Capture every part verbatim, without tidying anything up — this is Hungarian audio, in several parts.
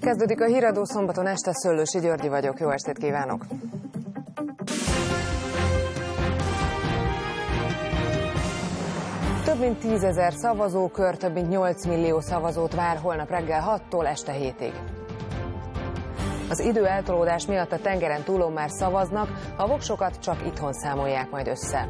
Kezdődik a Híradó szombaton este, Szöllősi Györgyi vagyok, jó estét kívánok! Több mint tízezer szavazókör, több mint nyolc millió szavazót vár holnap reggel hattól este hétig. Az idő eltolódás miatt a tengeren túlon már szavaznak, a voksokat csak itthon számolják majd össze.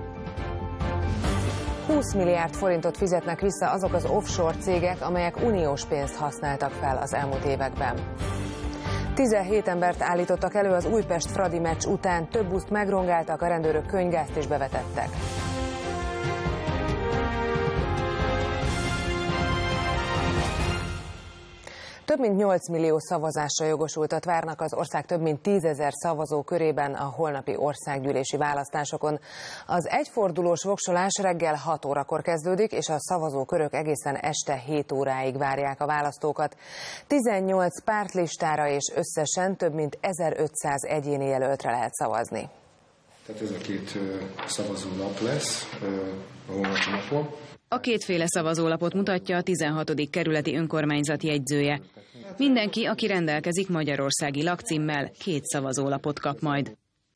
húsz milliárd forintot fizetnek vissza azok az offshore cégek, amelyek uniós pénzt használtak fel az elmúlt években. tizenhét embert állítottak elő az Újpest-Fradi meccs után, több buszt megrongáltak, a rendőrök könyvgázt is bevetettek. Több mint nyolc millió szavazásra jogosultat várnak az ország több mint tízezer szavazó körében a holnapi országgyűlési választásokon. Az egyfordulós voksolás reggel hat órakor kezdődik, és a szavazókörök egészen este hét óráig várják a választókat. tizennyolc pártlistára és összesen több mint ezerötszáz egyéni jelöltre lehet szavazni. Tehát ez a két szavazólap lesz a holnapi napon. A kétféle szavazólapot mutatja a tizenhatodik kerületi önkormányzat jegyzője. Mindenki, aki rendelkezik magyarországi lakcímmel, két szavazólapot kap majd.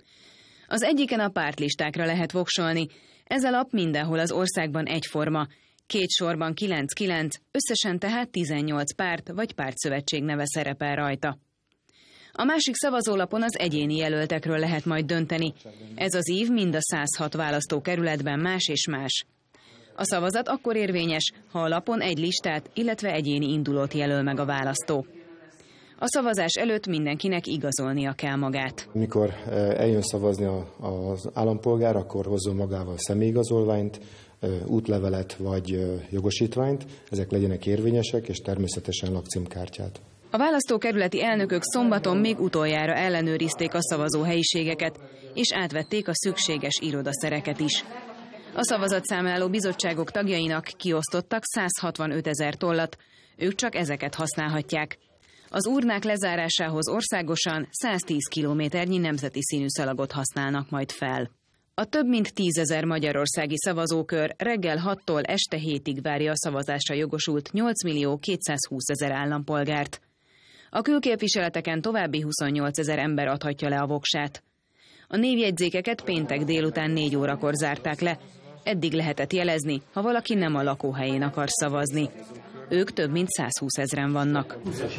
Az egyiken a pártlistákra lehet voksolni. Ez a lap mindenhol az országban egyforma. Két sorban kilenc kilenc, összesen tehát tizennyolc párt vagy pártszövetség neve szerepel rajta. A másik szavazólapon az egyéni jelöltekről lehet majd dönteni. Ez az ív mind a száz hat választókerületben más és más. A szavazat akkor érvényes, ha a lapon egy listát, illetve egyéni indulót jelöl meg a választó. A szavazás előtt mindenkinek igazolnia kell magát. Mikor eljön szavazni az állampolgár, akkor hozzon magával személyigazolványt, útlevelet vagy jogosítványt, ezek legyenek érvényesek, és természetesen lakcímkártyát. A választókerületi elnökök szombaton még utoljára ellenőrizték a szavazóhelyiségeket, és átvették a szükséges irodaszereket is. A szavazatszámláló bizottságok tagjainak kiosztottak száz hatvanöt ezer tollat, ők csak ezeket használhatják. Az urnák lezárásához országosan száztíz kilométernyi nemzeti színű szalagot használnak majd fel. A több mint tízezer magyarországi szavazókör reggel hattól este hétig várja a szavazásra jogosult nyolc millió kétszázhúsz ezer állampolgárt. A külképviseleteken további huszonnyolc ezer ember adhatja le a voksát. A névjegyzékeket péntek délután négy órakor zárták le. Eddig lehetett jelezni, ha valaki nem a lakóhelyén akar szavazni. Ők több mint százhúsz ezren vannak.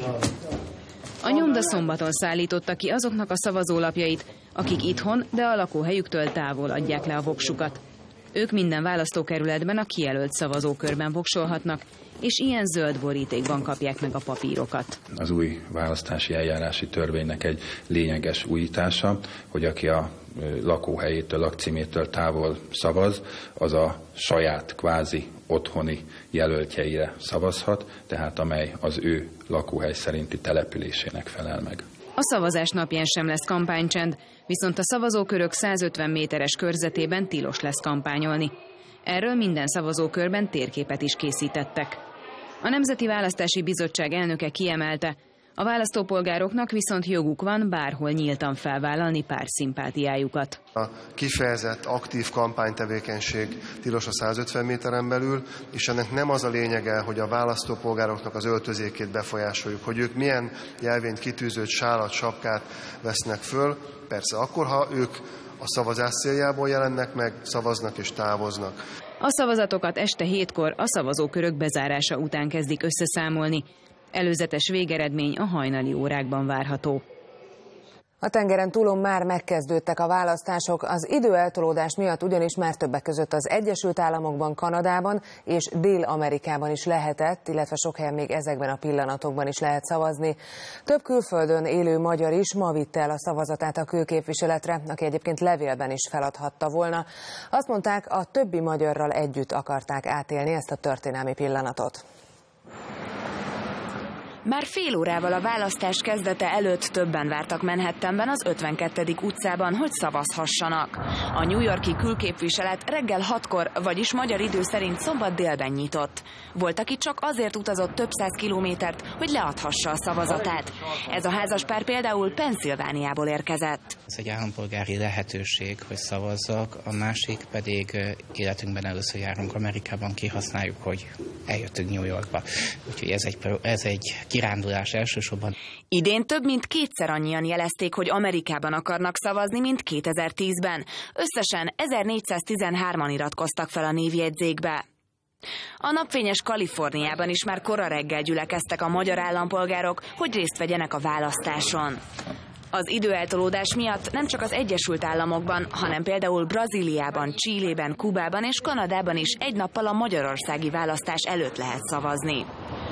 A nyomda szombaton szállította ki azoknak a szavazólapjait, akik itthon, de a lakóhelyüktől távol adják le a voksukat. Ők minden választókerületben a kijelölt szavazókörben voksolhatnak, és ilyen zöld borítékban kapják meg a papírokat. Az új választási eljárási törvénynek egy lényeges újítása, hogy aki a lakóhelyétől, lakcímétől távol szavaz, az a saját kvázi otthoni jelöltjeire szavazhat, tehát amely az ő lakóhely szerinti településének felel meg. A szavazás napján sem lesz kampánycsend, viszont a szavazókörök százötven méteres körzetében tilos lesz kampányolni. Erről minden szavazókörben térképet is készítettek. A Nemzeti Választási Bizottság elnöke kiemelte, a választópolgároknak viszont joguk van bárhol nyíltan felvállalni pártszimpátiájukat. A kifejezett aktív kampánytevékenység tilos a százötven méteren belül, és ennek nem az a lényege, hogy a választópolgároknak az öltözékét befolyásoljuk, hogy ők milyen jelvényt kitűzött sálat, sapkát vesznek föl. Persze akkor, ha ők a szavazás céljából jelennek meg, szavaznak és távoznak. A szavazatokat este hétkor a szavazókörök bezárása után kezdik összeszámolni. Előzetes végeredmény a hajnali órákban várható. A tengeren túlon már megkezdődtek a választások, az időeltolódás miatt ugyanis már többek között az Egyesült Államokban, Kanadában és Dél-Amerikában is lehetett, illetve sok helyen még ezekben a pillanatokban is lehet szavazni. Több külföldön élő magyar is ma vitte el a szavazatát a külképviseletre, aki egyébként levélben is feladhatta volna. Azt mondták, a többi magyarral együtt akarták átélni ezt a történelmi pillanatot. Már fél órával a választás kezdete előtt többen vártak Manhattanben az ötvenkettedik utcában, hogy szavazhassanak. A New York-i külképviselet reggel hatkor, vagyis magyar idő szerint szombat délben nyitott. Volt, aki csak azért utazott több száz kilométert, hogy leadhassa a szavazatát. Ez a házaspár például Pennsylvániából érkezett. Ez egy állampolgári lehetőség, hogy szavazzak, a másik pedig életünkben először járunk Amerikában, kihasználjuk, hogy eljöttünk New Yorkba. Úgyhogy ez egy, ez egy kirándulás elsősorban. Idén több mint kétszer annyian jelezték, hogy Amerikában akarnak szavazni, mint kétezer-tízben. Összesen ezernégyszáztizenhárman iratkoztak fel a névjegyzékbe. A napfényes Kaliforniában is már kora reggel gyülekeztek a magyar állampolgárok, hogy részt vegyenek a választáson. Az időeltolódás miatt nem csak az Egyesült Államokban, hanem például Brazíliában, Chilében, Kubában és Kanadában is egy nappal a magyarországi választás előtt lehet szavazni.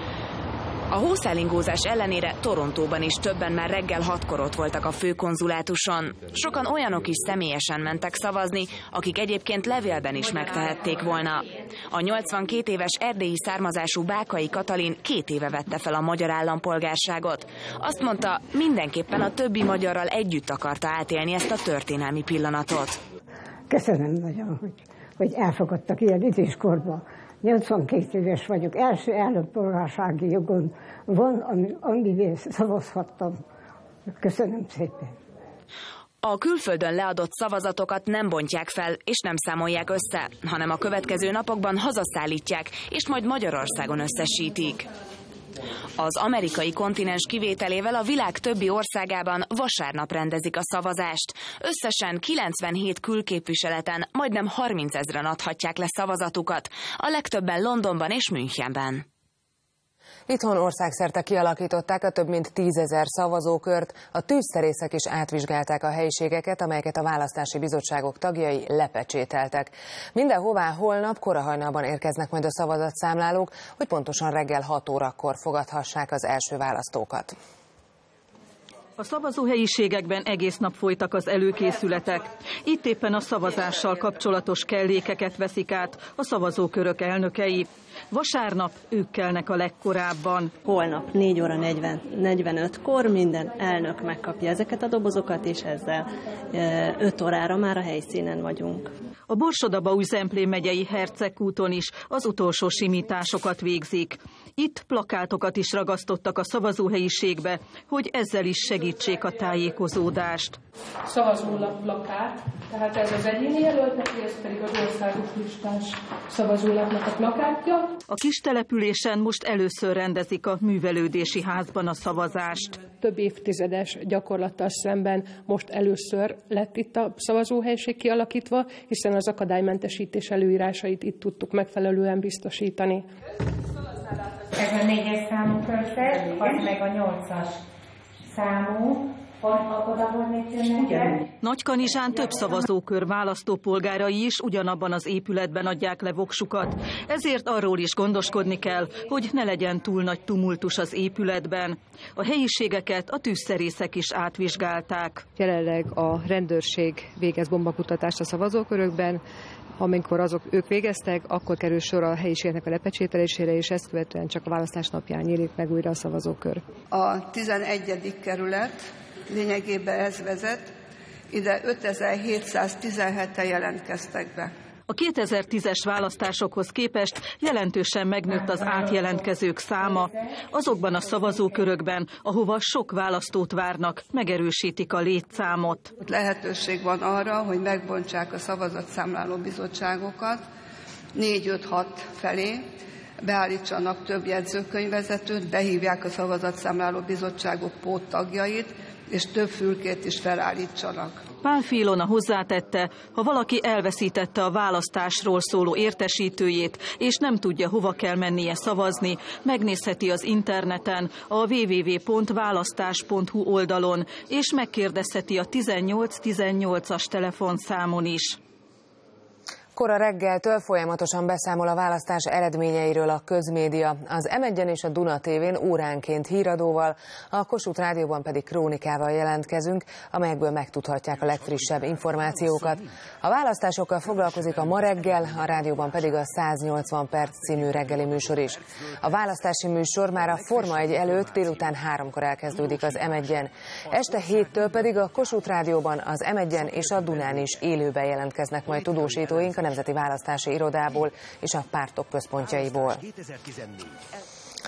A hószálingózás ellenére Torontóban is többen már reggel hatkor ott voltak a főkonzulátuson. Sokan olyanok is személyesen mentek szavazni, akik egyébként levélben is megtehették volna. A nyolcvankét éves erdélyi származású Bákai Katalin két éve vette fel a magyar állampolgárságot. Azt mondta, mindenképpen a többi magyarral együtt akarta átélni ezt a történelmi pillanatot. Köszönöm nagyon, hogy, hogy elfogadtak ilyen időskorban. nyolcvankét éves vagyok, első állampolgársági jogon van, amivel szavazhattam. Köszönöm szépen. A külföldön leadott szavazatokat nem bontják fel és nem számolják össze, hanem a következő napokban hazaszállítják, és majd Magyarországon összesítik. Az amerikai kontinens kivételével a világ többi országában vasárnap rendezik a szavazást. Összesen kilencvenhét külképviseleten majdnem harmincezren adhatják le szavazatukat, a legtöbben Londonban és Münchenben. Itthon országszerte kialakították a több mint tízezer szavazókört, a tűzszerészek is átvizsgálták a helyiségeket, amelyeket a választási bizottságok tagjai lepecsételtek. Mindenhová holnap korahajnalban érkeznek majd a szavazatszámlálók, hogy pontosan reggel hat órakor fogadhassák az első választókat. A szavazóhelyiségekben egész nap folytak az előkészületek. Itt éppen a szavazással kapcsolatos kellékeket veszik át a szavazókörök elnökei. Vasárnap ők kelnek a legkorábban. Holnap négy óra negyvenötkor minden elnök megkapja ezeket a dobozokat, és ezzel öt órára már a helyszínen vagyunk. A Borsod-Abaúj-Zemplén megyei Hercegkúton is az utolsó simításokat végzik. Itt plakátokat is ragasztottak a szavazóhelyiségbe, hogy ezzel is segítsék a tájékozódást. Szavazólap plakát, tehát ez az egyéni jelöltnek, ez pedig az országos listás szavazólapnak a plakátja. A kis településen most először rendezik a művelődési házban a szavazást. Több évtizedes gyakorlattal szemben most először lett itt a szavazóhelység kialakítva, hiszen az akadálymentesítés előírásait itt tudtuk megfelelően biztosítani. Ez a négyes számú körzet, az meg a nyolcas számú. Nagykanizsán több szavazókör választópolgárai is ugyanabban az épületben adják le voksukat. Ezért arról is gondoskodni kell, hogy ne legyen túl nagy tumultus az épületben. A helyiségeket a tűzszerészek is átvizsgálták. Jelenleg a rendőrség végez bombakutatást a szavazókörökben. Amikor azok ők végeztek, akkor kerül sor a helyiségeknek a lepecsételésére, és ezt követően csak a választás napján nyílik meg újra a szavazókör. A tizenegyedik kerület lényegében ez vezet, ide ötezer-hétszáztizenheten jelentkeztek be. A kétezer-tízes választásokhoz képest jelentősen megnőtt az átjelentkezők száma. Azokban a szavazókörökben, ahova sok választót várnak, megerősítik a létszámot. Lehetőség van arra, hogy megbontsák a szavazatszámláló bizottságokat négy-öt-hat felé, beállítsanak több jegyzőkönyvvezetőt, behívják a szavazatszámláló bizottságok póttagjait, és több fülkét is felállítsanak. Pál Filona hozzátette, ha valaki elveszítette a választásról szóló értesítőjét, és nem tudja, hova kell mennie szavazni, megnézheti az interneten, a double-u double-u double-u pont választás pont hu oldalon, és megkérdezheti a tizennyolc tizennyolcas telefonszámon is. Kora reggeltől folyamatosan beszámol a választás eredményeiről a közmédia. Az em egyen és a Duna tévén óránként híradóval, a Kossuth Rádióban pedig krónikával jelentkezünk, amelyekből megtudhatják a legfrissebb információkat. A választásokkal foglalkozik a Ma reggel, a rádióban pedig a száznyolcvan perc című reggeli műsor is. A választási műsor már a Forma egy előtt délután háromkor elkezdődik az em egyen. Este héttől pedig a Kossuth Rádióban, az em egyen és a Dunán is élőben jelentkeznek majd tudósítóink a Nemzeti Választási Irodából és a pártok központjaiból.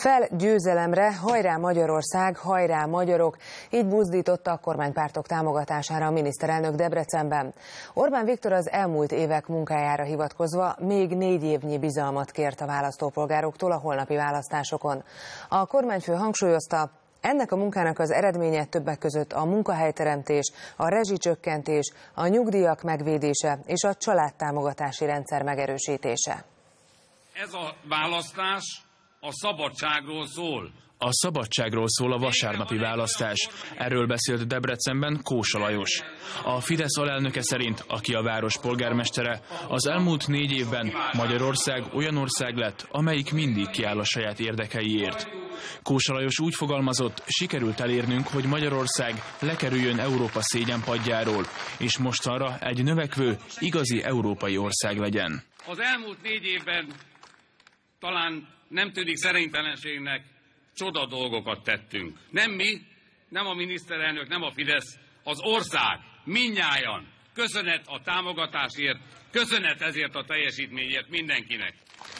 Fel győzelemre, hajrá Magyarország, hajrá magyarok, így buzdította a kormánypártok támogatására a miniszterelnök Debrecenben. Orbán Viktor az elmúlt évek munkájára hivatkozva még négy évnyi bizalmat kért a választópolgároktól a holnapi választásokon. A kormányfő hangsúlyozta, ennek a munkának az eredménye többek között a munkahelyteremtés, a rezsicsökkentés, a nyugdíjak megvédése és a családtámogatási rendszer megerősítése. Ez a választás a szabadságról szól. A szabadságról szól a vasárnapi választás. Erről beszélt Debrecenben Kósa Lajos. A Fidesz alelnöke szerint, aki a város polgármestere, az elmúlt négy évben Magyarország olyan ország lett, amelyik mindig kiáll a saját érdekeiért. Kósa Lajos úgy fogalmazott, sikerült elérnünk, hogy Magyarország lekerüljön Európa szégyenpadjáról, és mostanra egy növekvő, igazi európai ország legyen. Az elmúlt négy évben talán nem tűnik szerénytelenségnek, csoda dolgokat tettünk. Nem mi, nem a miniszterelnök, nem a Fidesz, az ország, mindnyájan. Köszönet a támogatásért, köszönet ezért a teljesítményért mindenkinek.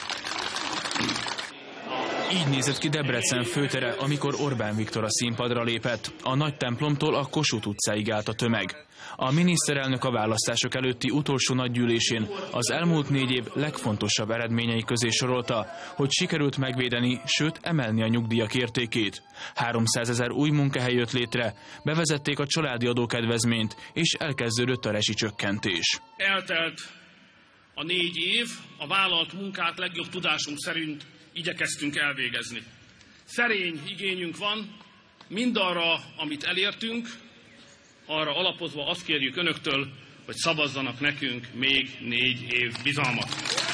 Így nézett ki Debrecen főtere, amikor Orbán Viktor a színpadra lépett. A nagy templomtól a Kossuth utcáig állt a tömeg. A miniszterelnök a választások előtti utolsó nagygyűlésén az elmúlt négy év legfontosabb eredményei közé sorolta, hogy sikerült megvédeni, sőt emelni a nyugdíjak értékét. háromszázezer új munkahely jött létre, bevezették a családi adókedvezményt, és elkezdődött a rezsicsökkentés. Eltelt a négy év, a vállalt munkát legjobb tudásunk szerint igyekeztünk elvégezni. Szerény igényünk van, mindarra, amit elértünk, arra alapozva azt kérjük önöktől, hogy szavazzanak nekünk még négy év bizalmat.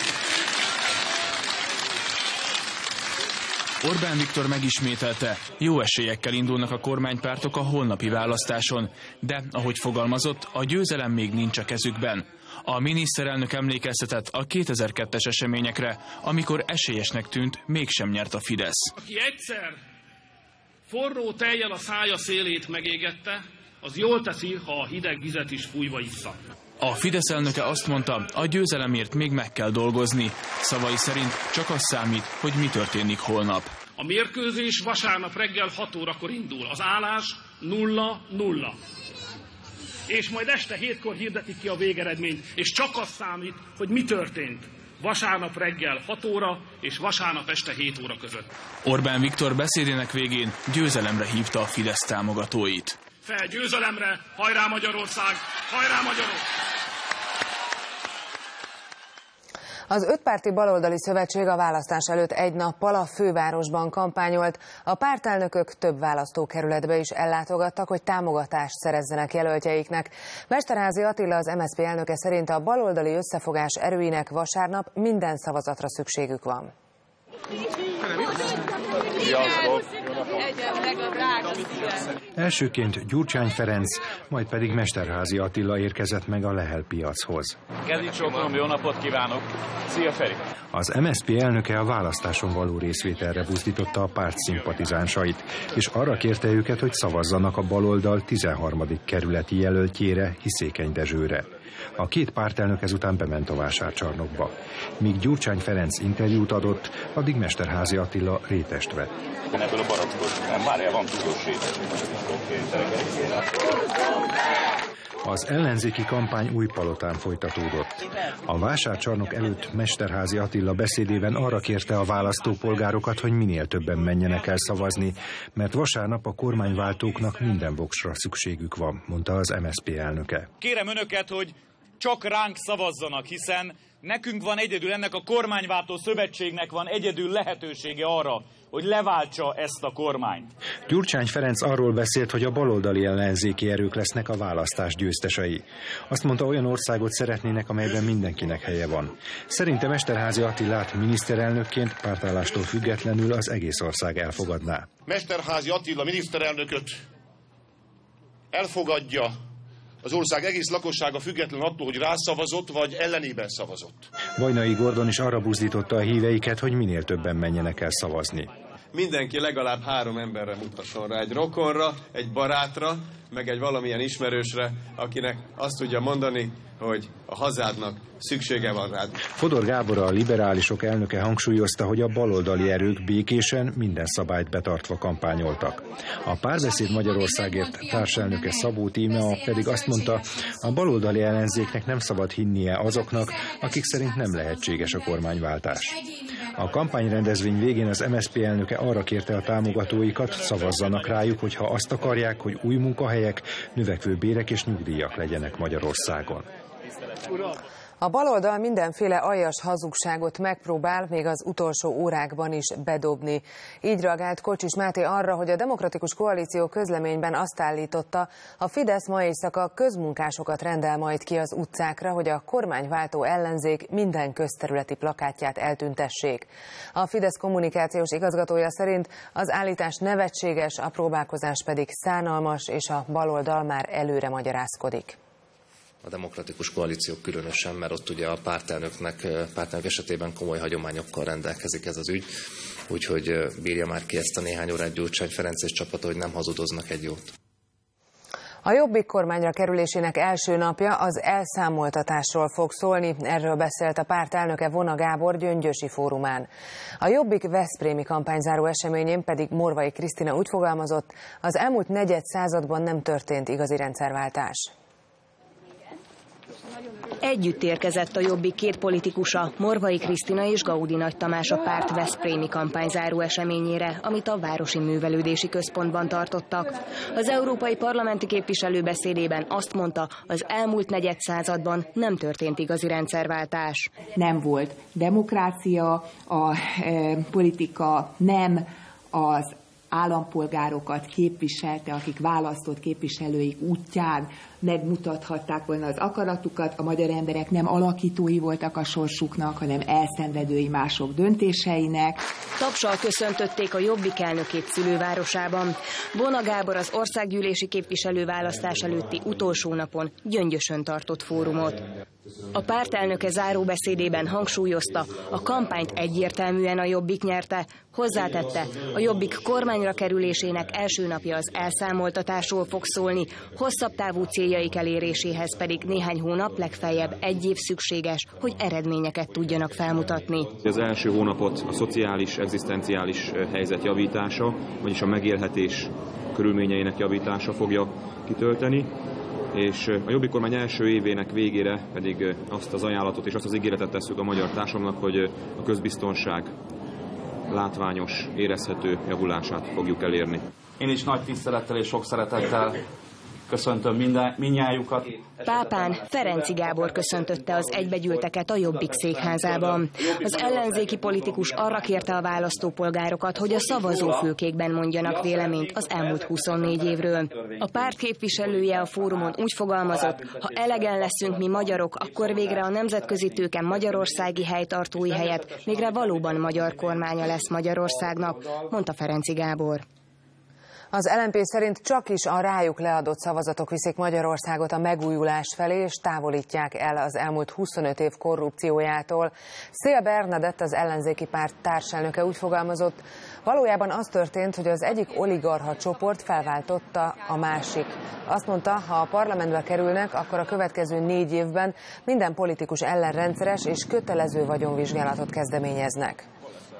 Orbán Viktor megismételte, jó esélyekkel indulnak a kormánypártok a holnapi választáson, de, ahogy fogalmazott, a győzelem még nincs a kezükben. A miniszterelnök emlékeztetett a kétezer-kettes eseményekre, amikor esélyesnek tűnt, mégsem nyert a Fidesz. Aki egyszer forró tejjel a szája szélét megégette, az jól teszi, ha a hideg vizet is fújva issza. A Fidesz elnöke azt mondta, a győzelemért még meg kell dolgozni. Szavai szerint csak az számít, hogy mi történik holnap. A mérkőzés vasárnap reggel hat órakor indul. Az állás nulla nulla. És majd este hétkor hirdetik ki a végeredményt, és csak az számít, hogy mi történt. Vasárnap reggel hat óra és vasárnap este hét óra között. Orbán Viktor beszédének végén győzelemre hívta a Fidesz támogatóit. Fel győzelemre, hajrá Magyarország, hajrá magyarok! Az ötpárti baloldali szövetség a választás előtt egy nappal a fővárosban kampányolt. A pártelnökök több választókerületbe is ellátogattak, hogy támogatást szerezzenek jelöltjeiknek. Mesterházy Attila, az em es zé pé elnöke szerint a baloldali összefogás erőinek vasárnap minden szavazatra szükségük van. Elsőként Gyurcsány Ferenc, majd pedig Mesterházy Attila érkezett meg a Lehel piachoz. Kezdjük sokan, jó napot kívánok! Szia Feri! Az em es zé pé elnöke a választáson való részvételre buzdította a párt szimpatizánsait, és arra kérte őket, hogy szavazzanak a baloldal tizenharmadik kerületi jelöltjére, Hiszékeny Dezsőre. A két pártelnök ezután bement a vásárcsarnokba. Míg Gyurcsány Ferenc interjút adott, addig Mesterházy Attila rétest vett. Ebből a barackból, várjál, van tudós rétest. Az ellenzéki kampány Újpalotán folytatódott. A vásárcsarnok előtt Mesterházy Attila beszédében arra kérte a választópolgárokat, hogy minél többen menjenek el szavazni, mert vasárnap a kormányváltóknak minden voksra szükségük van, mondta az em es zé pé elnöke. Kérem önöket, hogy csak ránk szavazzanak, hiszen nekünk van egyedül, ennek a kormányváltó szövetségnek van egyedül lehetősége arra, hogy leváltsa ezt a kormányt. Gyurcsány Ferenc arról beszélt, hogy a baloldali ellenzéki erők lesznek a választás győztesei. Azt mondta, olyan országot szeretnének, amelyben mindenkinek helye van. Szerintem Mesterházy Attilát miniszterelnökként pártállástól függetlenül az egész ország elfogadná. Mesterházy Attila miniszterelnököt elfogadja az ország egész lakossága független attól, hogy rászavazott vagy ellenében szavazott. Vajnai Gordon is arra buzdította a híveiket, hogy minél többen menjenek el szavazni. Mindenki legalább három emberre mutasson rá, egy rokonra, egy barátra, meg egy valamilyen ismerősre, akinek azt tudja mondani, hogy a hazádnak szüksége van rád. Fodor Gábor, a liberálisok elnöke hangsúlyozta, hogy a baloldali erők békésen, minden szabályt betartva kampányoltak. A Párbeszéd Magyarországért társelnöke Szabó Tímea pedig azt mondta, a baloldali ellenzéknek nem szabad hinnie azoknak, akik szerint nem lehetséges a kormányváltás. A kampányrendezvény végén az em es zé pé elnöke arra kérte a támogatóikat, szavazzanak rájuk, hogyha azt akarják, hogy új munkahelyek, növekvő bérek és nyugdíjak legyenek Magyarországon. A baloldal mindenféle aljas hazugságot megpróbál még az utolsó órákban is bedobni. Így reagált Kocsis Máté arra, hogy a Demokratikus Koalíció közleményben azt állította, a Fidesz ma éjszaka közmunkásokat rendel majd ki az utcákra, hogy a kormányváltó ellenzék minden közterületi plakátját eltüntessék. A Fidesz kommunikációs igazgatója szerint az állítás nevetséges, a próbálkozás pedig szánalmas, és a baloldal már előre magyarázkodik. A Demokratikus Koalíció különösen, mert ott ugye a pártelnöknek, pártelnök esetében komoly hagyományokkal rendelkezik ez az ügy, úgyhogy bírja már ki ezt a néhány órát Gyurcsány Ferenc és csapata, hogy nem hazudoznak egy jót. A Jobbik kormányra kerülésének első napja az elszámoltatásról fog szólni, erről beszélt a párt elnöke Vona Gábor Gyöngyösi fórumán. A Jobbik veszprémi kampányzáró eseményén pedig Morvai Krisztina úgy fogalmazott, az elmúlt negyed században nem történt igazi rendszerváltás. Együtt érkezett a Jobbik két politikusa, Morvai Krisztina és Gaudi Nagy Tamás a párt veszprémi kampányzáró eseményére, amit a Városi Művelődési Központban tartottak. Az európai parlamenti képviselő beszédében azt mondta, az elmúlt negyed században nem történt igazi rendszerváltás. Nem volt demokrácia, a e, politika nem az állampolgárokat képviselte, akik választott képviselőik útján megmutathatták volna az akaratukat. A magyar emberek nem alakítói voltak a sorsuknak, hanem elszenvedői mások döntéseinek. Tapsal köszöntötték a Jobbik elnökét szülővárosában. Vona Gábor az országgyűlési képviselőválasztás előtti utolsó napon Gyöngyösön tartott fórumot. A pártelnöke záróbeszédében hangsúlyozta, a kampányt egyértelműen a Jobbik nyerte, hozzátette, a Jobbik kormányra kerülésének első napja az elszámoltatásról fog szólni, hosszabb távú céljaik eléréséhez pedig néhány hónap, legfeljebb egy év szükséges, hogy eredményeket tudjanak felmutatni. Az első hónapot a szociális, egzisztenciális helyzet javítása, vagyis a megélhetés körülményeinek javítása fogja kitölteni, és a Jobbik kormány első évének végére pedig azt az ajánlatot és azt az ígéretet tesszük a magyar társadalomnak, hogy a közbiztonság látványos, érezhető javulását fogjuk elérni. Én is nagy tisztelettel és sok szeretettel köszöntöm minden, mindnyájukat. Pápán Ferenci Gábor köszöntötte az egybegyűlteket a Jobbik székházában. Az ellenzéki politikus arra kérte a választópolgárokat, hogy a szavazófülkékben mondjanak véleményt az elmúlt huszonnégy évről. A párt képviselője a fórumon úgy fogalmazott, ha elegen leszünk mi magyarok, akkor végre a nemzetközi tőke magyarországi helytartói helyett végre valóban magyar kormánya lesz Magyarországnak, mondta Ferenci Gábor. Az el en pé szerint csak is a rájuk leadott szavazatok viszik Magyarországot a megújulás felé, és távolítják el az elmúlt huszonöt év korrupciójától. Szél Bernadett, az ellenzéki párt társelnöke úgy fogalmazott, valójában az történt, hogy az egyik oligarcha csoport felváltotta a másik. Azt mondta, ha a parlamentbe kerülnek, akkor a következő négy évben minden politikus ellen rendszeres és kötelező vagyonvizsgálatot kezdeményeznek.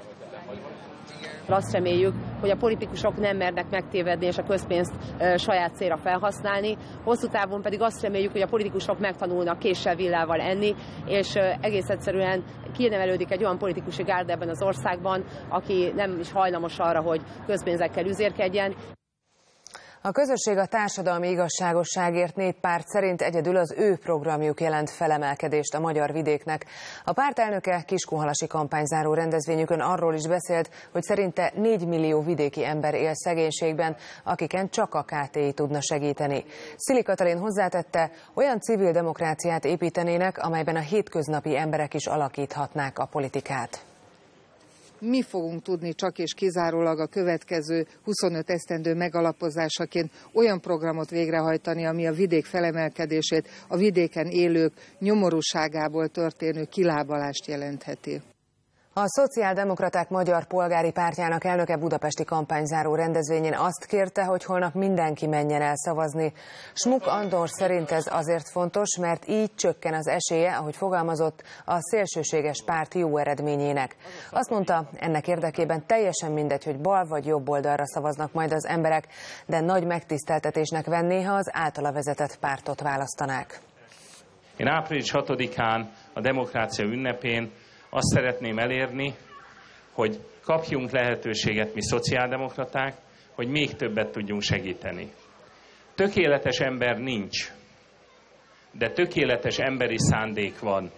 Azt reméljük, hogy a politikusok nem mernek megtévedni és a közpénzt e, saját célra felhasználni. Hosszú távon pedig azt reméljük, hogy a politikusok megtanulnak késsel villával enni, és e, egész egyszerűen kinevelődik egy olyan politikusi gárda ebben az országban, aki nem is hajlamos arra, hogy közpénzekkel üzérkedjen. A Közösség a társadalmi igazságosságért néppárt szerint egyedül az ő programjuk jelent felemelkedést a magyar vidéknek. A párt elnöke Kiskunhalasi kampányzáró rendezvényükön arról is beszélt, hogy szerinte négy millió vidéki ember él szegénységben, akiken csak a ká té i tudna segíteni. Szili Katalin hozzátette, olyan civil demokráciát építenének, amelyben a hétköznapi emberek is alakíthatnák a politikát. Mi fogunk tudni csak és kizárólag a következő huszonöt esztendő megalapozásaként olyan programot végrehajtani, ami a vidék felemelkedését, a vidéken élők nyomorúságából történő kilábalást jelentheti. A Szociáldemokraták Magyar Polgári Pártjának elnöke budapesti kampányzáró rendezvényén azt kérte, hogy holnap mindenki menjen el szavazni. Smuk Andor szerint ez azért fontos, mert így csökken az esélye, ahogy fogalmazott, a szélsőséges párt jó eredményének. Azt mondta, ennek érdekében teljesen mindegy, hogy bal vagy jobb oldalra szavaznak majd az emberek, de nagy megtiszteltetésnek venné, ha az általa vezetett pártot választanák. Én április hatodikán a demokrácia ünnepén azt szeretném elérni, hogy kapjunk lehetőséget mi szociáldemokraták, hogy még többet tudjunk segíteni. Tökéletes ember nincs, de tökéletes emberi szándék van.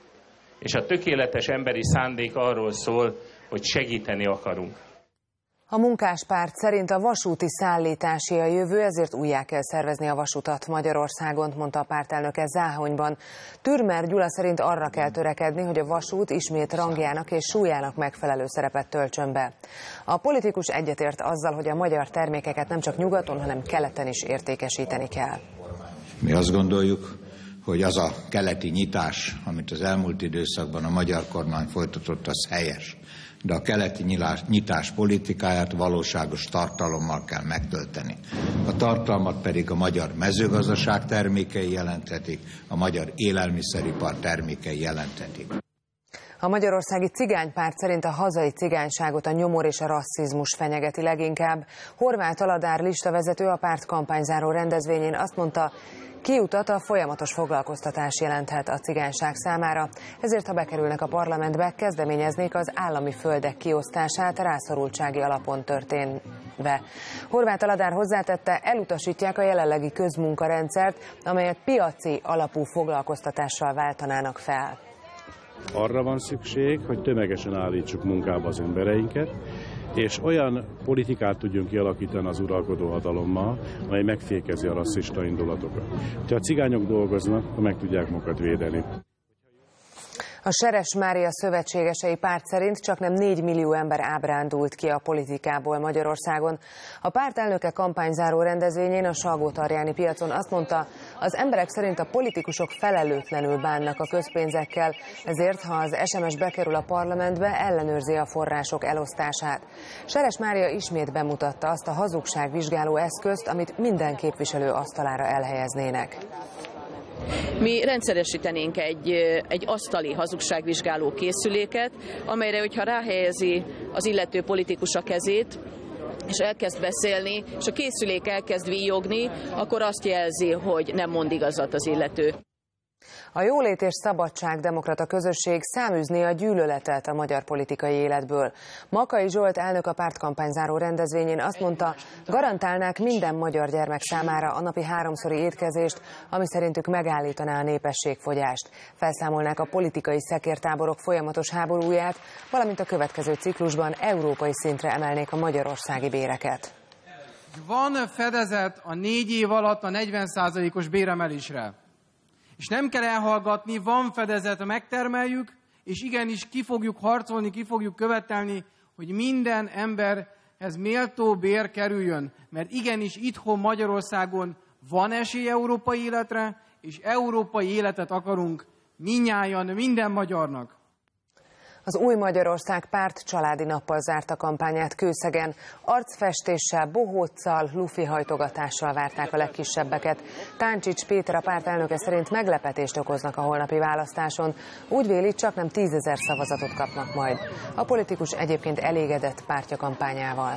És a tökéletes emberi szándék arról szól, hogy segíteni akarunk. A Munkáspárt szerint a vasúti szállítási a jövő, ezért újjá kell szervezni a vasutat Magyarországon, mondta a pártelnöke Záhonyban. Türmer Gyula szerint arra kell törekedni, hogy a vasút ismét rangjának és súlyának megfelelő szerepet töltsön be. A politikus egyetért azzal, hogy a magyar termékeket nem csak nyugaton, hanem keleten is értékesíteni kell. Mi azt gondoljuk, hogy az a keleti nyitás, amit az elmúlt időszakban a magyar kormány folytatott, az helyes. De a keleti nyitás politikáját valóságos tartalommal kell megtölteni. A tartalmat pedig a magyar mezőgazdaság termékei jelenthetik, a magyar élelmiszeripar termékei jelenthetik. A Magyarországi Cigánypárt szerint a hazai cigányságot a nyomor és a rasszizmus fenyegeti leginkább. Horváth Aladár listavezető a párt kampányzáró rendezvényén azt mondta, kiutat a folyamatos foglalkoztatás jelenthet a cigányság számára, ezért ha bekerülnek a parlamentbe, kezdeményeznék az állami földek kiosztását rászorultsági alapon történve. Horváth Aladár hozzátette, elutasítják a jelenlegi közmunkarendszert, amelyet piaci alapú foglalkoztatással váltanának fel. Arra van szükség, hogy tömegesen állítsuk munkába az embereinket, és olyan politikát tudjunk kialakítani az uralkodó hatalommal, amely megfékezi a rasszista indulatokat. Ha a cigányok dolgoznak, akkor meg tudják magukat védeni. A Seres Mária szövetségesei párt szerint csaknem négy millió ember ábrándult ki a politikából Magyarországon. A párt elnöke kampányzáró rendezvényén a Salgótarjáni piacon azt mondta, az emberek szerint a politikusok felelőtlenül bánnak a közpénzekkel, ezért ha az es em es bekerül a parlamentbe, ellenőrzi a források elosztását. Seres Mária ismét bemutatta azt a hazugságvizsgáló eszközt, amit minden képviselő asztalára elhelyeznének. Mi rendszeresítenénk egy, egy asztali hazugságvizsgáló készüléket, amelyre, hogyha ráhelyezi az illető politikus a kezét, és elkezd beszélni, és a készülék elkezd víjogni, akkor azt jelzi, hogy nem mond igazat az illető. A Jólét és Szabadság Demokrata Közösség száműzné a gyűlöletet a magyar politikai életből. Makai Zsolt elnök a pártkampányzáró rendezvényén azt mondta, garantálnák minden magyar gyermek számára a napi háromszori étkezést, ami szerintük megállítaná a népességfogyást. Felszámolnák a politikai szekértáborok folyamatos háborúját, valamint a következő ciklusban európai szintre emelnék a magyarországi béreket. Van fedezet a négy év alatt a negyven százalékos béremelésre. És nem kell elhallgatni, van fedezet, megtermeljük, és igenis ki fogjuk harcolni, ki fogjuk követelni, hogy minden emberhez méltó bér kerüljön. Mert igenis itthon Magyarországon van esély európai életre, és európai életet akarunk mindnyájan, minden magyarnak. Az Új Magyarország párt családi nappal zárta kampányát Kőszegen. Arcfestéssel, bohóccal, lufihajtogatással várták a legkisebbeket. Táncsics Péter, a párt elnöke szerint meglepetést okoznak a holnapi választáson. Úgy véli, csaknem tízezer szavazatot kapnak majd. A politikus egyébként elégedett pártja kampányával.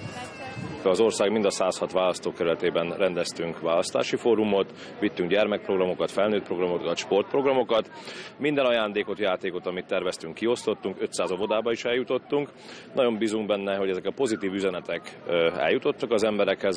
Az ország mind a száz hat választókerületében rendeztünk választási fórumot, vittünk gyermekprogramokat, felnőtt programokat, sportprogramokat. Minden ajándékot, játékot, amit terveztünk, kiosztottunk, ötszáz óvodába is eljutottunk. Nagyon bízunk benne, hogy ezek a pozitív üzenetek eljutottak az emberekhez.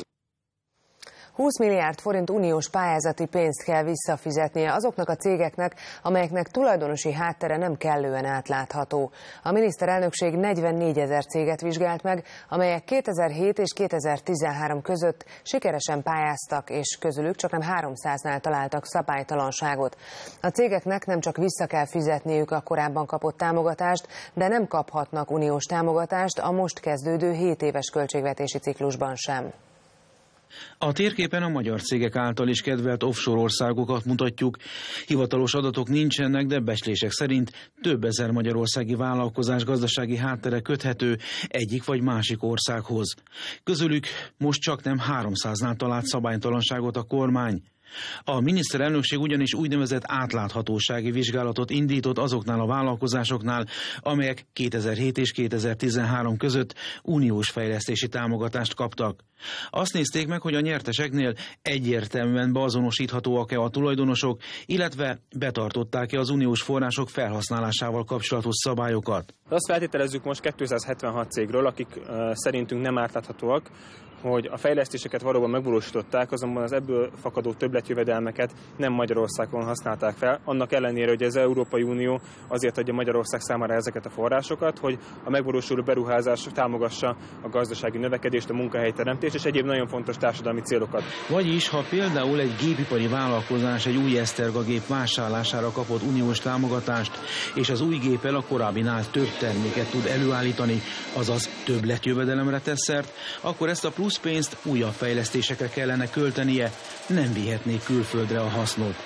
húsz milliárd forint uniós pályázati pénzt kell visszafizetnie azoknak a cégeknek, amelyeknek tulajdonosi háttere nem kellően átlátható. A miniszterelnökség negyvennégyezer céget vizsgált meg, amelyek kétezer-hét és kétezer-tizenhárom között sikeresen pályáztak, és közülük csaknem háromszáznál találtak szabálytalanságot. A cégeknek nem csak vissza kell fizetniük a korábban kapott támogatást, de nem kaphatnak uniós támogatást a most kezdődő hét éves költségvetési ciklusban sem. A térképen a magyar cégek által is kedvelt offshore országokat mutatjuk. Hivatalos adatok nincsenek, de becslések szerint több ezer magyarországi vállalkozás gazdasági háttere köthető egyik vagy másik országhoz. Közülük most csak nem háromszáznál talált szabálytalanságot a kormány. A miniszterelnökség ugyanis úgynevezett átláthatósági vizsgálatot indított azoknál a vállalkozásoknál, amelyek kétezer-hét és kétezer-tizenhárom között uniós fejlesztési támogatást kaptak. Azt nézték meg, hogy a nyerteseknél egyértelműen beazonosíthatóak-e a tulajdonosok, illetve betartották-e az uniós források felhasználásával kapcsolatos szabályokat. Azt feltételezzük most kétszázhetvenhat cégről, akik uh, szerintünk nem átláthatóak, hogy a fejlesztéseket valóban megvalósították, azonban az ebből fakadó többletjövedelmeket nem Magyarországon használták fel, annak ellenére, hogy az Európai Unió azért adja Magyarország számára ezeket a forrásokat, hogy a megvalósuló beruházás támogassa a gazdasági növekedést, a munkahelyteremtést és egyéb nagyon fontos társadalmi célokat. Vagyis, ha például egy gépipari vállalkozás egy új Eszterga gép vásárlására kapott uniós támogatást, és az új géppel a korábbinál több terméket tud előállítani, azaz többletjövedelemre tesz szert, akkor ezt a plusz pénzt újabb fejlesztésekre kellene költenie, nem vihetnék külföldre a hasznot.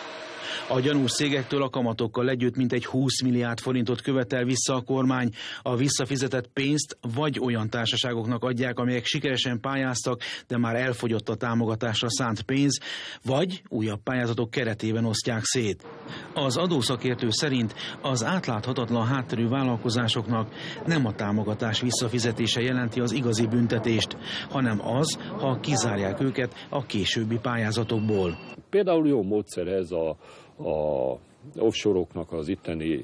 A gyanús cégektől a kamatokkal együtt mintegy húsz milliárd forintot követel vissza a kormány. A visszafizetett pénzt vagy olyan társaságoknak adják, amelyek sikeresen pályáztak, de már elfogyott a támogatásra szánt pénz, vagy újabb pályázatok keretében osztják szét. Az adószakértő szerint az átláthatatlan hátterű vállalkozásoknak nem a támogatás visszafizetése jelenti az igazi büntetést, hanem az, ha kizárják őket a későbbi pályázatokból. Például jó módszer ez a, a offshore-oknak az itteni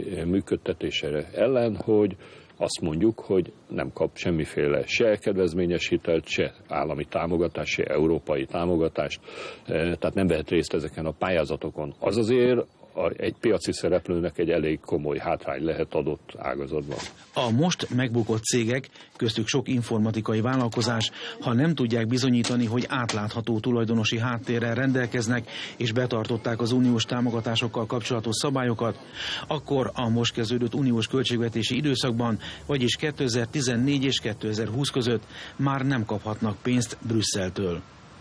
működtetése ellen, hogy azt mondjuk, hogy nem kap semmiféle se kedvezményes hitelt, se állami támogatást, se európai támogatást, tehát nem vehet részt ezeken a pályázatokon. Az azért egy piaci szereplőnek egy elég komoly hátrány lehet adott ágazatban. A most megbukott cégek, köztük sok informatikai vállalkozás, ha nem tudják bizonyítani, hogy átlátható tulajdonosi háttérrel rendelkeznek, és betartották az uniós támogatásokkal kapcsolatos szabályokat, akkor a most kezdődött uniós költségvetési időszakban, vagyis kétezer-tizennégy és kétezer-húsz között már nem kaphatnak pénzt Brüsszeltől.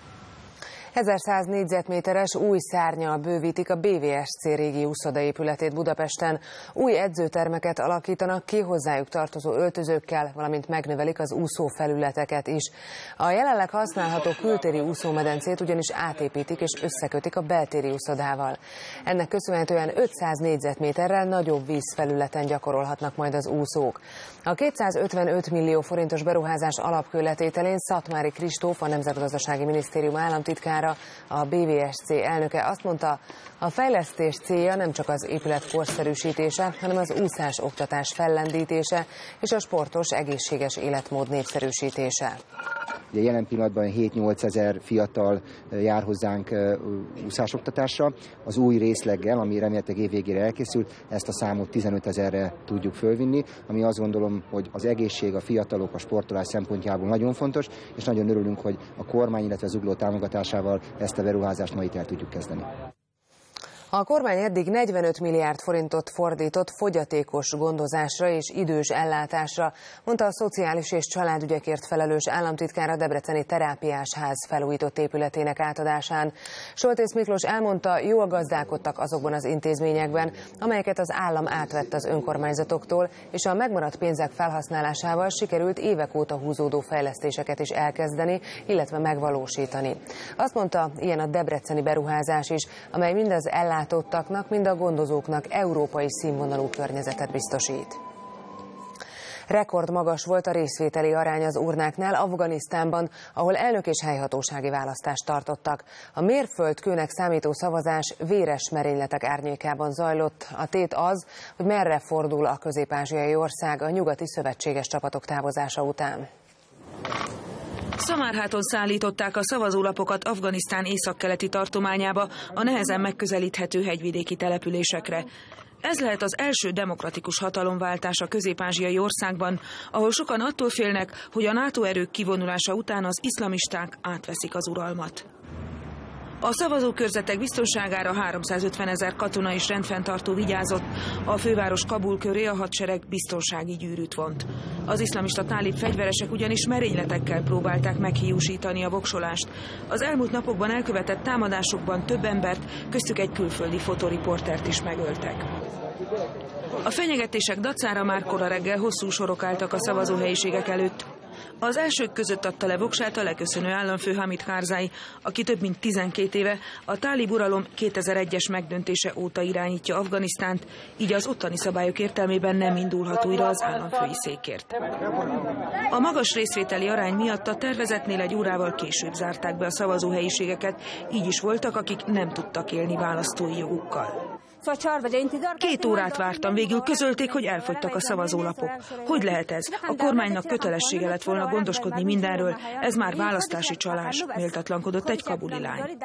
ezerszáz négyzetméteres új szárnnyal bővítik a bé vé es cé régi úszodaépületét Budapesten. Új edzőtermeket alakítanak ki, hozzájuk tartozó öltözőkkel, valamint megnövelik az úszófelületeket is. A jelenleg használható kültéri úszómedencét ugyanis átépítik és összekötik a beltéri úszodával. Ennek köszönhetően ötszáz négyzetméterrel nagyobb vízfelületen gyakorolhatnak majd az úszók. A kétszázötvenöt millió forintos beruházás alapkőletételén Szatmári Kristóf, a Nemzetgazdasági Minisztérium államtitkára, a bé vé es cé elnöke azt mondta, a fejlesztés célja nem csak az épület korszerűsítése, hanem az úszás oktatás fellendítése és a sportos, egészséges életmód népszerűsítése. Ugye jelen pillanatban hét-nyolc ezer fiatal jár hozzánk úszásoktatásra. Az új részleggel, ami remélhetőleg év végére elkészült, ezt a számot tizenöt ezerre tudjuk fölvinni, ami azt gondolom, hogy az egészség, a fiatalok, a sportolás szempontjából nagyon fontos, és nagyon örülünk, hogy a kormány, illetve az ugló támogatásával ezt a beruházást ma itt el tudjuk kezdeni. A kormány eddig negyvenöt milliárd forintot fordított fogyatékos gondozásra és idős ellátásra, mondta a Szociális és Családügyekért felelős államtitkár a debreceni terápiás ház felújított épületének átadásán. Soltész Miklós elmondta, jól gazdálkodtak azokban az intézményekben, amelyeket az állam átvett az önkormányzatoktól, és a megmaradt pénzek felhasználásával sikerült évek óta húzódó fejlesztéseket is elkezdeni, illetve megvalósítani. Azt mondta, ilyen a debreceni beruházás is, amely mind az ellátásoknak, mind a gondozóknak európai színvonalú környezetet biztosít. Rekordmagas volt a részvételi arány az urnáknál Afganisztánban, ahol elnök és helyhatósági választást tartottak. A mérföldkőnek számító szavazás véres merényletek árnyékában zajlott. A tét az, hogy merre fordul a közép-ázsiai ország a nyugati szövetséges csapatok távozása után. Szamárháton szállították a szavazólapokat Afganisztán északkeleti tartományába, a nehezen megközelíthető hegyvidéki településekre. Ez lehet az első demokratikus hatalomváltás a közép-ázsiai országban, ahol sokan attól félnek, hogy a NATO erők kivonulása után az iszlamisták átveszik az uralmat. A szavazókörzetek biztonságára háromszázötven ezer katona és rendfenntartó vigyázott, a főváros Kabul köré a hadsereg biztonsági gyűrűt vont. Az iszlamista tálib fegyveresek ugyanis merényletekkel próbálták meghiúsítani a voksolást. Az elmúlt napokban elkövetett támadásokban több embert, köztük egy külföldi fotoriportert is megöltek. A fenyegetések dacára már kora reggel hosszú sorok álltak a szavazóhelyiségek előtt. Az elsők között adta le voksát a leköszönő államfő Hamid Karzai, aki több mint tizenkét éve a tálib uralom kétezer-egyes megdöntése óta irányítja Afganisztánt, így az ottani szabályok értelmében nem indulhat újra az államfői székért. A magas részvételi arány miatt a tervezetnél egy órával később zárták be a szavazóhelyiségeket, így is voltak, akik nem tudtak élni választói jogukkal. Két órát vártam, végül közölték, hogy elfogytak a szavazólapok. Hogy lehet ez? A kormánynak kötelessége lett volna gondoskodni mindenről, ez már választási csalás, méltatlankodott egy kabuli lány.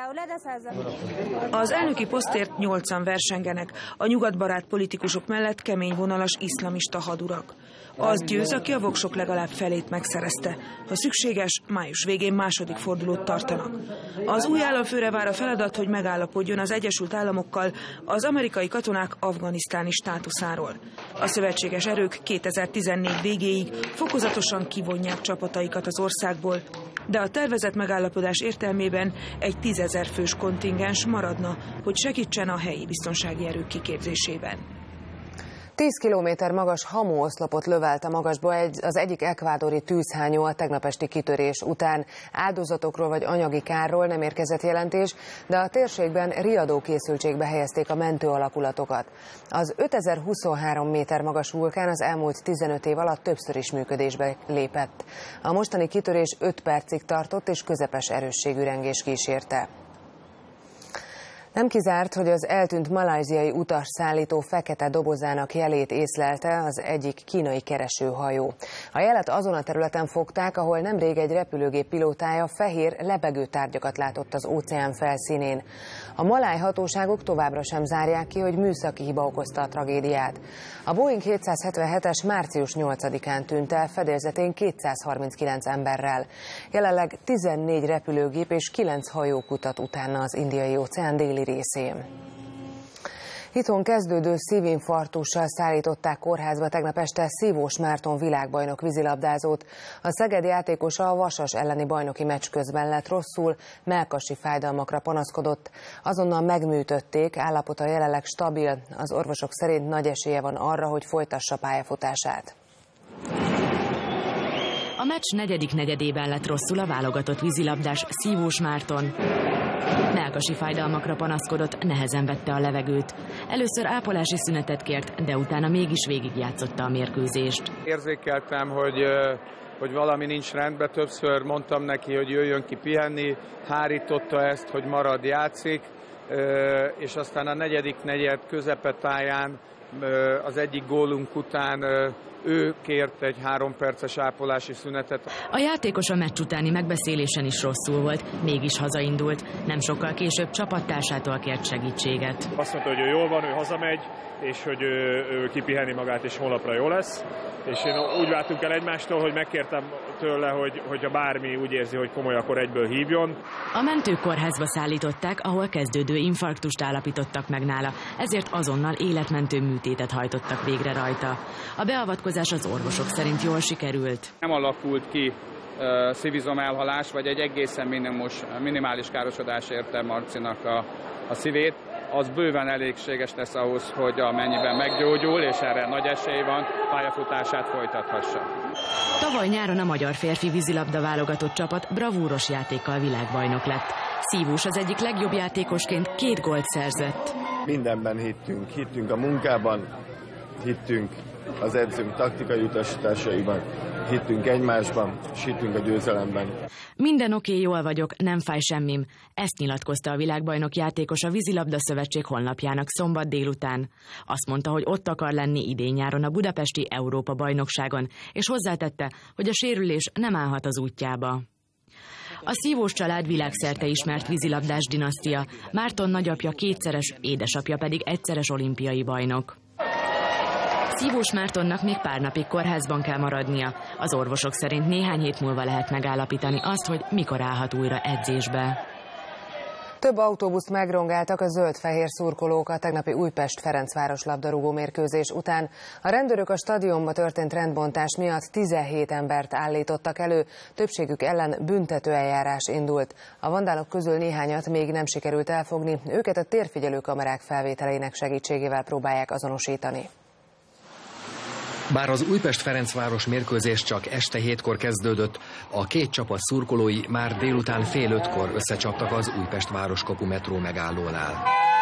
Az elnöki posztért nyolcan versengenek, a nyugatbarát politikusok mellett kemény vonalas iszlamista hadurak. Az győz, aki a voksok legalább felét megszerezte. Ha szükséges, május végén második fordulót tartanak. Az új államfőre vár a feladat, hogy megállapodjon az Egyesült Államokkal az amerikai katonák afganisztáni státuszáról. A szövetséges erők kétezer-tizennégy végéig fokozatosan kivonják csapataikat az országból, de a tervezett megállapodás értelmében egy tízezer fős kontingens maradna, hogy segítsen a helyi biztonsági erők kiképzésében. tíz kilométer magas hamuoszlopot lövelt a magasba egy, az egyik ekvádori tűzhányó a tegnap esti kitörés után. Áldozatokról vagy anyagi kárról nem érkezett jelentés, de a térségben riadó készültségbe helyezték a mentő alakulatokat. Az ötezer-huszonhárom méter magas vulkán az elmúlt tizenöt év alatt többször is működésbe lépett. A mostani kitörés öt percig tartott és közepes erősségű rengés kísérte. Nem kizárt, hogy az eltűnt malajziai utasszállító fekete dobozának jelét észlelte az egyik kínai keresőhajó. A jelet azon a területen fogták, ahol nemrég egy repülőgép pilótája fehér lebegő tárgyakat látott az óceán felszínén. A maláj hatóságok továbbra sem zárják ki, hogy műszaki hiba okozta a tragédiát. A Boeing hétszázhetvenhetes március nyolcadikán tűnt el fedélzetén kétszázharminckilenc emberrel. Jelenleg tizennégy repülőgép és kilenc hajó kutat utána az Indiai-óceán déli részén. Itthon kezdődő szívinfarktussal szállították kórházba tegnap este Szívós Márton világbajnok vízilabdázót. A szegedi játékosa a Vasas elleni bajnoki meccs közben lett rosszul, mellkasi fájdalmakra panaszkodott. Azonnal megműtötték, állapota jelenleg stabil. Az orvosok szerint nagy esélye van arra, hogy folytassa pályafutását. A meccs negyedik negyedében lett rosszul a válogatott vízilabdás Szívós Márton. Mellkasi fájdalmakra panaszkodott, nehezen vette a levegőt. Először ápolási szünetet kért, de utána mégis végigjátszotta a mérkőzést. Érzékeltem, hogy, hogy valami nincs rendben, többször mondtam neki, hogy jöjjön ki pihenni, hárította ezt, hogy marad, játszik, és aztán a negyedik negyed közepetáján az egyik gólunk után ő kért egy három perces ápolási szünetet. A játékos a meccs utáni megbeszélésen is rosszul volt, mégis hazaindult. Nem sokkal később csapattársától kért segítséget. Azt mondta, hogy ő jól van, ő hazamegy, és hogy ő, ő kipiheni magát, és holnapra jó lesz. És én úgy váltunk el egymástól, hogy megkértem tőle, hogy hogyha bármi úgy érzi, hogy komoly, akkor egyből hívjon. A mentők kórházba szállították, ahol kezdődő infarktust állapítottak meg nála, ezért azonnal életmentő műtétet hajtottak végre rajta. A beavatkozás az orvosok szerint jól sikerült. Nem alakult ki uh, szívizomelhalás, vagy egy egészen minimum, minimális károsodás érte Marcinak a, a szívét. Az bőven elégséges lesz ahhoz, hogy amennyiben meggyógyul, és erre nagy esély van, pályafutását folytathassa. Tavaly nyáron a magyar férfi vízilabda válogatott csapat bravúros játékkal világbajnok lett. Szívós az egyik legjobb játékosként két gólt szerzett. Mindenben hittünk, hittünk a munkában, hittünk az edzőnk taktikai utasításaiban, hittünk egymásban, és hittünk a győzelemben. Minden oké, okay, jól vagyok, nem fáj semmim. Ezt nyilatkozta a világbajnok játékos a Vízilabda Szövetség honlapjának szombat délután. Azt mondta, hogy ott akar lenni idén-nyáron a budapesti Európa-bajnokságon, és hozzátette, hogy a sérülés nem állhat az útjába. A Szívós család világszerte ismert vízilabdás dinasztia. Márton nagyapja kétszeres, édesapja pedig egyszeres olimpiai bajnok. Szívós Mártonnak még pár napig kórházban kell maradnia. Az orvosok szerint néhány hét múlva lehet megállapítani azt, hogy mikor állhat újra edzésbe. Több autóbuszt megrongáltak a zöld-fehér szurkolók a tegnapi Újpest-Ferencváros labdarúgó mérkőzés után. A rendőrök a stadionba történt rendbontás miatt tizenhét embert állítottak elő, többségük ellen büntetőeljárás indult. A vandálok közül néhányat még nem sikerült elfogni, őket a térfigyelő kamerák felvételeinek segítségével próbálják azonosítani. Bár az Újpest-Ferencváros mérkőzés csak este hétkor kezdődött, a két csapat szurkolói már délután fél ötkor összecsaptak az Újpest városkapu metró megállónál.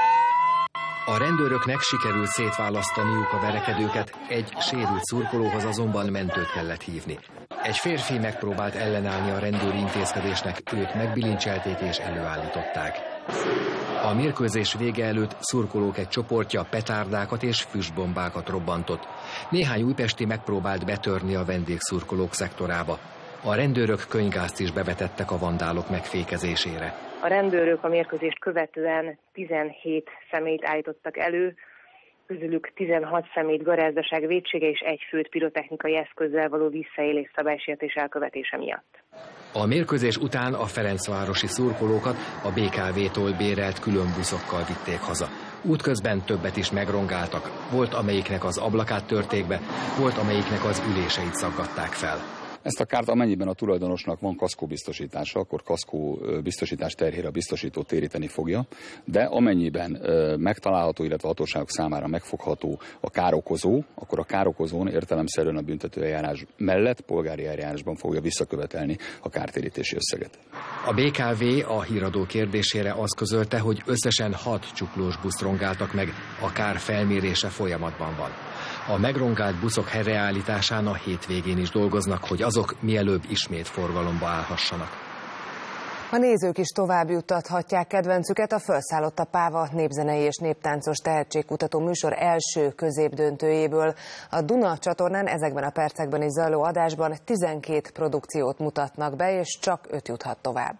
A rendőröknek sikerült szétválasztaniuk a verekedőket, egy sérült szurkolóhoz azonban mentőt kellett hívni. Egy férfi megpróbált ellenállni a rendőri intézkedésnek, őt megbilincselték és előállították. A mérkőzés vége előtt szurkolók egy csoportja petárdákat és füstbombákat robbantott. Néhány újpesti megpróbált betörni a vendégszurkolók szektorába. A rendőrök könyvgázt is bevetettek a vandálok megfékezésére. A rendőrök a mérkőzést követően tizenhét személyt állítottak elő, közülük tizenhat személyt garázdaság vétsége és egy főt pirotechnikai eszközzel való visszaélés szabálysértés elkövetése miatt. A mérkőzés után a ferencvárosi szurkolókat a bé ká vé-tól bérelt külön buszokkal vitték haza. Útközben többet is megrongáltak. Volt, amelyiknek az ablakát törték be, volt, amelyiknek az üléseit szaggatták fel. Ezt a kárt, amennyiben a tulajdonosnak van kaszkóbiztosítása, akkor kaszkóbiztosítás terhére a biztosító téríteni fogja, de amennyiben megtalálható, illetve hatóságok számára megfogható a károkozó, akkor a károkozón értelemszerűen a büntetőeljárás mellett polgári eljárásban fogja visszakövetelni a kártérítési összeget. A bé ká vé a híradó kérdésére azt közölte, hogy összesen hat csuklós buszt rongáltak meg, a kár felmérése folyamatban van. A megrongált buszok helyreállításán a hétvégén is dolgoznak, hogy azok mielőbb ismét forgalomba állhassanak. A nézők is tovább juttathatják kedvencüket a Fölszállott a páva népzenei és néptáncos tehetségkutató műsor első középdöntőjéből. A Duna csatornán ezekben a percekben is zajló adásban tizenkét produkciót mutatnak be, és csak öt juthat tovább.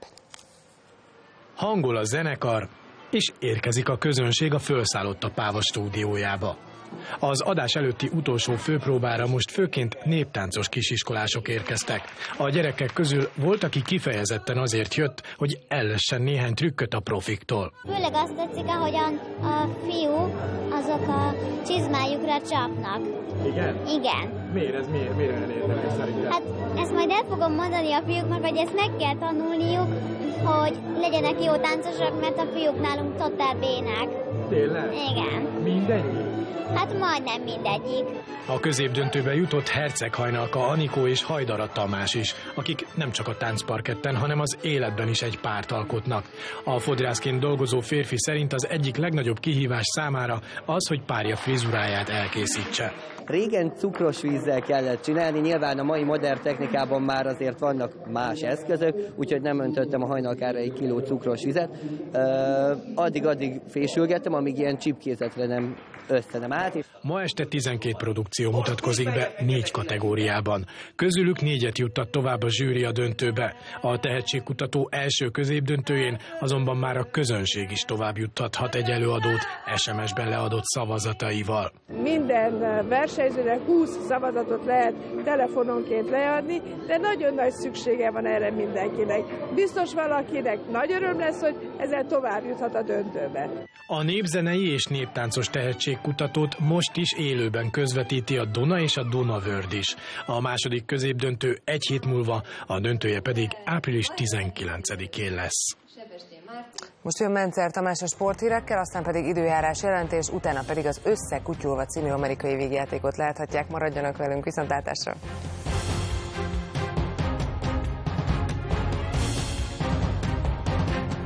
Hangol a zenekar, és érkezik a közönség a Fölszállott a páva stúdiójába. Az adás előtti utolsó főpróbára most főként néptáncos kisiskolások érkeztek. A gyerekek közül volt, aki kifejezetten azért jött, hogy ellessen néhány trükköt a profiktól. Főleg azt tetszik, ahogyan a fiúk azok a csizmájukra csapnak. Igen? Igen. Miért ez miért, miért olyan érdekes szerintem? Hát ezt majd el fogom mondani a fiúknak, hogy ezt meg kell tanulniuk, hogy legyenek jó táncosak, mert a fiúk nálunk totál bénák. Tényleg? Igen. Mindegyik? Hát majdnem mindegyik. A középdöntőbe jutott Herceghajnalka Anikó és Hajdara Tamás is, akik nem csak a táncparketten, hanem az életben is egy párt alkotnak. A fodrászként dolgozó férfi szerint az egyik legnagyobb kihívás számára az, hogy párja frizuráját elkészítse. Régen cukros vízzel kellett csinálni, nyilván a mai modern technikában már azért vannak más eszközök, úgyhogy nem öntöttem a hajnalkára egy kiló cukros vizet. Addig-addig fésülgettem, amíg ilyen csipkézetre nem össze nem állt. Ma este tizenkét produkció mutatkozik be négy kategóriában. Közülük négyet juttat tovább a zsűri a döntőbe. A tehetségkutató első középdöntőjén azonban már a közönség is tovább juttathat egy előadót es em es-ben leadott szavazataival. Minden versenyzőnek húsz szavazatot lehet telefononként leadni, de nagyon nagy szüksége van erre mindenkinek. Biztos valakinek nagy öröm lesz, hogy ezzel tovább juthat a döntőbe. A népzenei és néptáncos tehetségkutatót most is élőben közvetíti a Duna és a Dunavörd is. A második középdöntő egy hét múlva, a döntője pedig április tizenkilencedikén lesz. Most jön Mencer Tamás a sporthírekkel, aztán pedig időjárás jelentés, utána pedig az Összekutyulva című amerikai végjátékot láthatják. Maradjanak velünk, viszontlátásra!